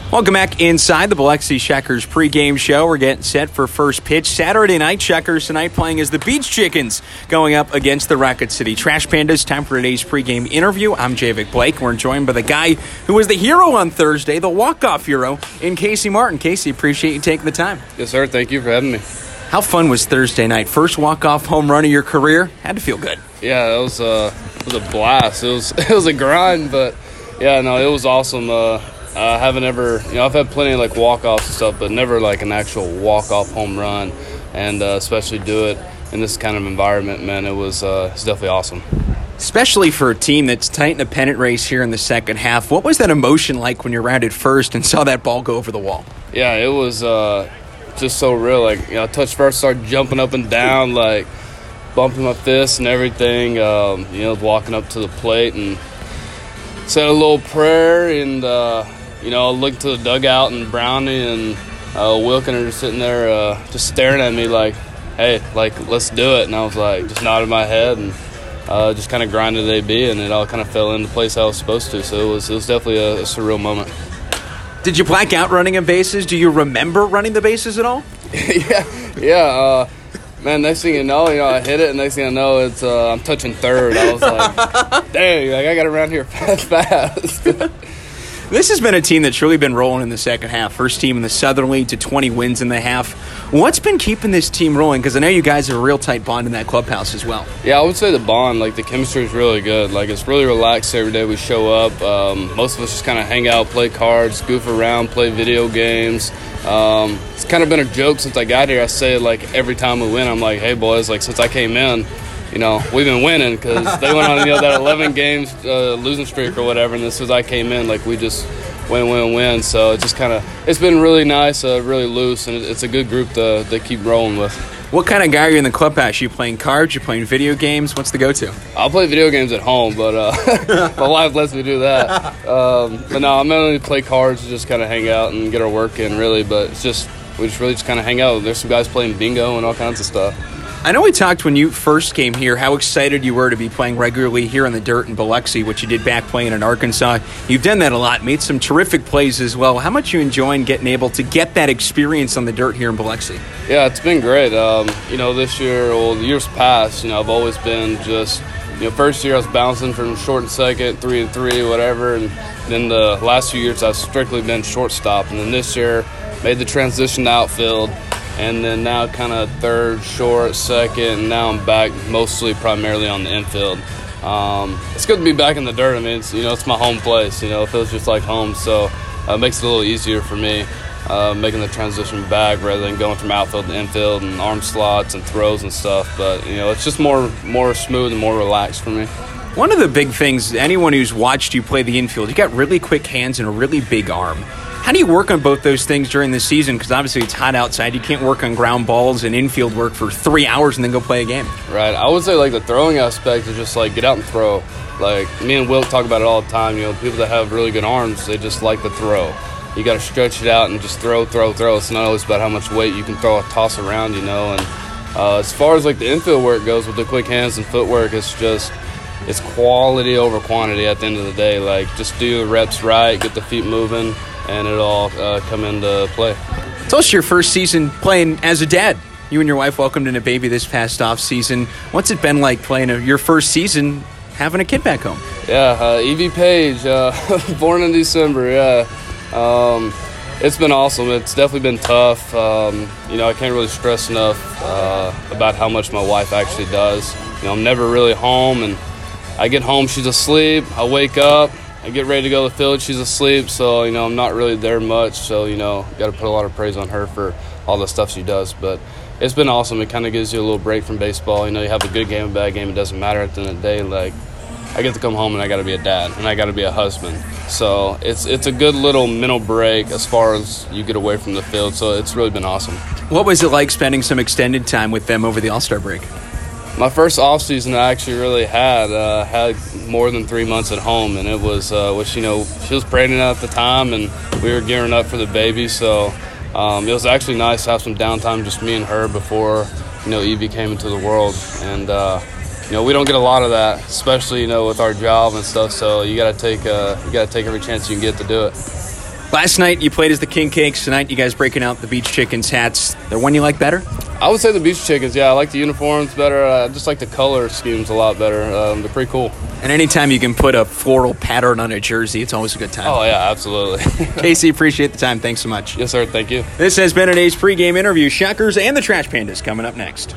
Welcome back inside the Biloxi Checkers pregame show. We're getting set for first pitch Saturday night. Checkers tonight playing as the Beach Chickens going up against the Rocket City Trash Pandas. Time for today's pregame interview. I'm Javik Blake. We're joined by the guy who was the hero on Thursday, the walk-off hero, in Casey Martin. Casey, appreciate you taking the time. Yes, sir. Thank you for having me. How fun was Thursday night? First walk-off home run of your career? Had to feel good. Yeah, it was a blast. It was a grind, but yeah, no, it was awesome. I haven't ever, I've had plenty of like walk-offs and stuff, but never like an actual walk-off home run, and especially do it in this kind of environment, man. It's definitely awesome. Especially for a team that's tight in the pennant race here in the second half. What was that emotion like when you rounded first and saw that ball go over the wall? Yeah, it was just so real. Like, touch first, started jumping up and down, like bumping my fists and everything. Walking up to the plate and said a little prayer and. Looked to the dugout, and Brownie and Wilkin are just sitting there just staring at me like, hey, like, let's do it. And I was like, just nodded my head and just kind of grinded AB, and it all kind of fell into place how it was supposed to. So it was definitely a surreal moment. Did you black out running the bases? Do you remember running the bases at all? Yeah. Man, next thing you know, I hit it, and next thing I know, it's I'm touching third. I was like, dang, like I got around here fast. This has been a team that's really been rolling in the second half. First team in the Southern League to 20 wins in the half. What's been keeping this team rolling? Because I know you guys have a real tight bond in that clubhouse as well. Yeah, I would say the bond, like the chemistry is really good. Like it's really relaxed every day we show up. Most of us just kind of hang out, play cards, goof around, play video games. It's kind of been a joke since I got here. I say it like every time we win. I'm like, hey boys, like since I came in, we've been winning because they went on, that 11 games losing streak or whatever. And as soon as I came in, like we just win. So it just it's been really nice, really loose, and it's a good group to keep rolling with. What kind of guy are you in the clubhouse? You playing cards? You playing video games? What's the go-to? I'll play video games at home, but my wife lets me do that. But no, I mainly play cards to just kind of hang out and get our work in, really. But we really just kind of hang out. There's some guys playing bingo and all kinds of stuff. I know we talked when you first came here how excited you were to be playing regularly here in the dirt in Biloxi, which you did back playing in Arkansas. You've done that a lot, made some terrific plays as well. How much you enjoying getting able to get that experience on the dirt here in Biloxi? Yeah, it's been great. This year, the years past, I've always been just, first year I was bouncing from short and second, 3 and 3, whatever. And then the last few years I've strictly been shortstop. And then this year, made the transition to outfield. And then now kind of third, short, second, and now I'm back primarily on the infield. It's good to be back in the dirt. I mean, it's my home place. It feels just like home, so it makes it a little easier for me making the transition back rather than going from outfield to infield and arm slots and throws and stuff. But, it's just more smooth and more relaxed for me. One of the big things, anyone who's watched you play the infield, you got really quick hands and a really big arm. How do you work on both those things during the season? Because obviously it's hot outside. You can't work on ground balls and infield work for 3 hours and then go play a game. Right. I would say, like, the throwing aspect is just, like, get out and throw. Like, me and Will talk about it all the time. People that have really good arms, they just like to throw. You got to stretch it out and just throw. It's not always about how much weight you can throw a toss around, And as far as, like, the infield work goes with the quick hands and footwork, it's quality over quantity at the end of the day. Like, just do the reps right, get the feet moving, and it'll all come into play. It's also your first season playing as a dad. You and your wife welcomed in a baby this past off season. What's it been like playing your first season having a kid back home? Yeah, Evie Page, born in December, yeah. It's been awesome. It's definitely been tough. I can't really stress enough about how much my wife actually does. I'm never really home, and I get home, she's asleep. I wake up, I get ready to go to the field, she's asleep, so, I'm not really there much, so, got to put a lot of praise on her for all the stuff she does, but it's been awesome. It kind of gives you a little break from baseball. You have a good game, a bad game, it doesn't matter at the end of the day. Like, I get to come home and I got to be a dad, and I got to be a husband, so it's a good little mental break as far as you get away from the field, so it's really been awesome. What was it like spending some extended time with them over the All-Star break? My first off season I actually really had more than 3 months at home, and it was she was pregnant at the time, and we were gearing up for the baby, so it was actually nice to have some downtime, just me and her before Evie came into the world, and we don't get a lot of that, especially with our job and stuff. So you got to take every chance you can get to do it. Last night you played as the King Cakes. Tonight you guys breaking out the Beach Chickens hats. There one you like better? I would say the Beach Chickens. Yeah, I like the uniforms better. I just like the color schemes a lot better. They're pretty cool. And anytime you can put a floral pattern on a jersey, it's always a good time. Oh, yeah, absolutely. Casey, appreciate the time. Thanks so much. Yes, sir. Thank you. This has been today's pregame interview. Shackers and the Trash Pandas coming up next.